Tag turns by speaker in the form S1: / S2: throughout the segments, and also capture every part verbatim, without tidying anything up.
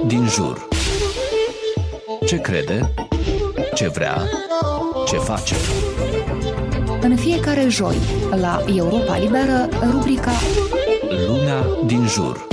S1: din jur. Ce crede? Ce vrea? Ce face?
S2: În fiecare joi, la Europa Liberă, rubrica
S1: Lumea din jur.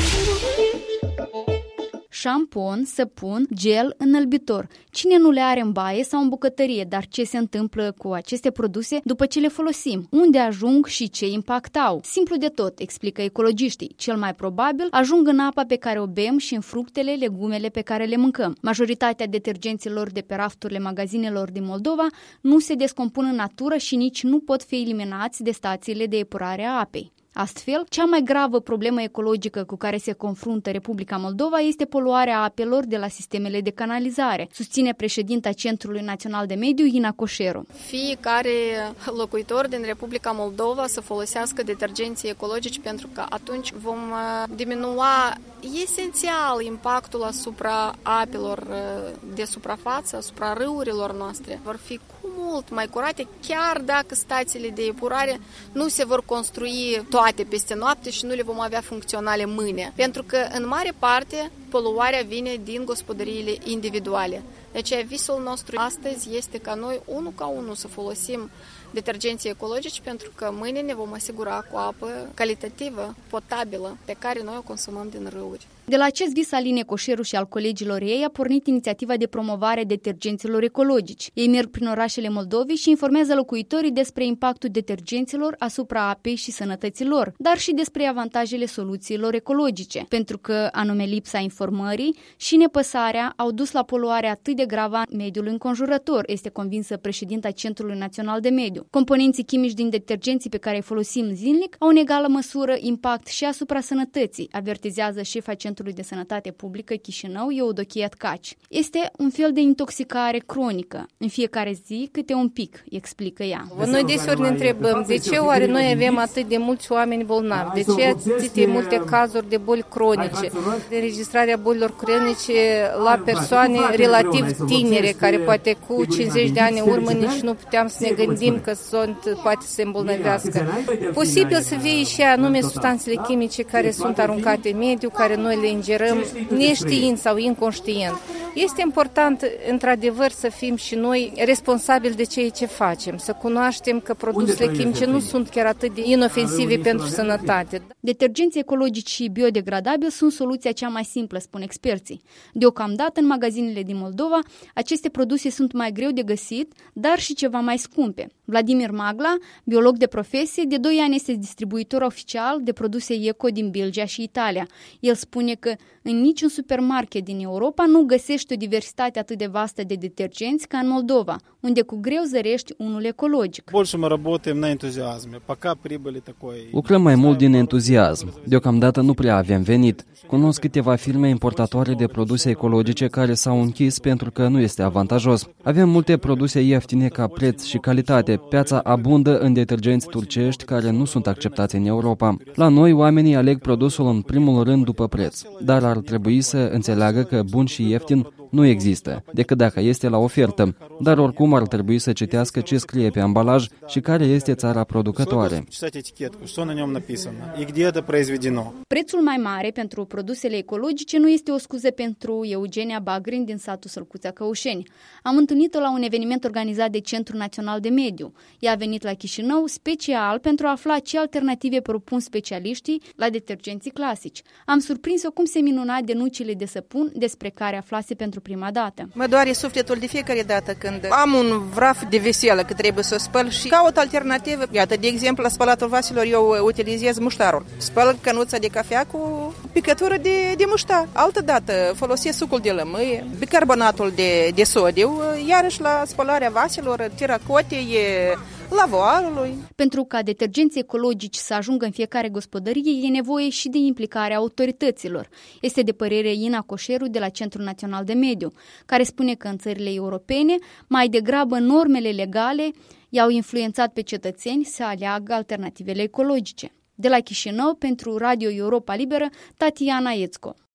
S3: Șampon, săpun, gel, înălbitor. Cine nu le are în baie sau în bucătărie, dar ce se întâmplă cu aceste produse după ce le folosim? Unde ajung și ce impact au? Simplu de tot, explică ecologiștii. Cel mai probabil ajung în apa pe care o bem și în fructele, legumele pe care le mâncăm. Majoritatea detergenților de pe rafturile magazinelor din Moldova nu se descompun în natură și nici nu pot fi eliminați de stațiile de epurare a apei. Astfel, cea mai gravă problemă ecologică cu care se confruntă Republica Moldova este poluarea apelor de la sistemele de canalizare, susține președinta Centrului Național de Mediu, Ina Coșeru.
S4: Fiecare locuitor din Republica Moldova să folosească detergenții ecologici, pentru că atunci vom diminua esențial impactul asupra apelor de suprafață, asupra râurilor noastre. Vor fi cu mult mai curate, chiar dacă stațiile de epurare nu se vor construi toate peste noapte și nu le vom avea funcționale mâine. Pentru că, în mare parte, poluarea vine din gospodăriile individuale. De aceea, visul nostru astăzi este ca noi, unul ca unul, să folosim detergenții ecologici, pentru că mâine ne vom asigura cu apă calitativă, potabilă, pe care noi o consumăm din râuri.
S3: De la acest vis al Inei Coșeru și al colegilor ei a pornit inițiativa de promovare a detergenților ecologici. Ei merg prin orașele Moldovei și informează locuitorii despre impactul detergenților asupra apei și sănătății lor, dar și despre avantajele soluțiilor ecologice, pentru că anume lipsa informării și nepăsarea au dus la poluarea atât de gravă a mediului înconjurător, este convinsă președinta Centrului Național de Mediu. Componenții chimici din detergenții pe care îi folosim zilnic au în egală măsură impact și asupra sănătății, avertizează șefa Centrului de Sănătate Publică Chișinău, Eudochia Tcaci. Este un fel de intoxicare cronică. În fiecare zi câte un pic, explică ea.
S5: Noi deseori ne întrebăm de ce oare noi avem atât de mulți oameni bolnavi, de ce atât de multe cazuri de boli cronice, de înregistrarea bolilor cronice la persoane relativ tinere, care poate cu cincizeci de ani în urmă nici nu puteam să ne gândim că sunt, poate să se îmbolnăvească. Posibil să fie și anume substanțele chimice care sunt aruncate în mediu, care noi le ingerăm neștiind sau inconștient. Este important, într-adevăr, să fim și noi responsabili de ceea ce facem, să cunoaștem că produsele chimice nu sunt chiar atât de inofensive pentru sănătate.
S3: Detergenții ecologici și biodegradabili sunt soluția cea mai simplă, spun experții. Deocamdată, în magazinele din Moldova, aceste produse sunt mai greu de găsit, dar și ceva mai scumpe. Vladimir Magla, biolog de profesie, de doi ani este distribuitor oficial de produse eco din Belgia și Italia. El spune că în niciun supermarket din Europa nu găsești o diversitate atât de vastă de detergenți ca în Moldova, unde cu greu zărești unul ecologic.
S6: Lucrăm mai mult din entuziasm. Deocamdată nu prea avem venit. Cunosc câteva firme importatoare de produse ecologice care s-au închis pentru că nu este avantajos. Avem multe produse ieftine ca preț și calitate. Piața abundă în detergenți turcești care nu sunt acceptați în Europa. La noi, oamenii aleg produsul în primul rând după preț, dar ar trebui să înțeleagă că bun și ieftin nu există, decât dacă este la ofertă, dar oricum ar trebui să citească ce scrie pe ambalaj și care este țara producătoare.
S3: Prețul mai mare pentru produsele ecologice nu este o scuză pentru Eugenia Bagrin din satul Sălcuța Căușeni. Am întâlnit-o la un eveniment organizat de Centrul Național de Mediu. Ea a venit la Chișinău special pentru a afla ce alternative propun specialiștii la detergenții clasici. Am surprins-o cum se minuna de nucile de săpun despre care aflase pentru prima dată.
S7: Mă doare sufletul de fiecare dată când am un vraf de veselă că trebuie să spăl și caut alternativă. Iată, de exemplu, la spălatul vaselor eu utilizez muștarul. Spăl cănuța de cafea cu picătură de, de muștar. Altă dată folosesc sucul de lămâie, bicarbonatul de, de sodiu, iarăși la spălarea vaselor, tiracote, e lavoarului.
S3: Pentru ca detergenții ecologici să ajungă în fiecare gospodărie, e nevoie și de implicarea autorităților. Este de părere Ina Coșeru de la Centrul Național de Mediu, care spune că în țările europene, mai degrabă normele legale i-au influențat pe cetățeni să aleagă alternativele ecologice. De la Chișinău, pentru Radio Europa Liberă, Tatiana Ețco.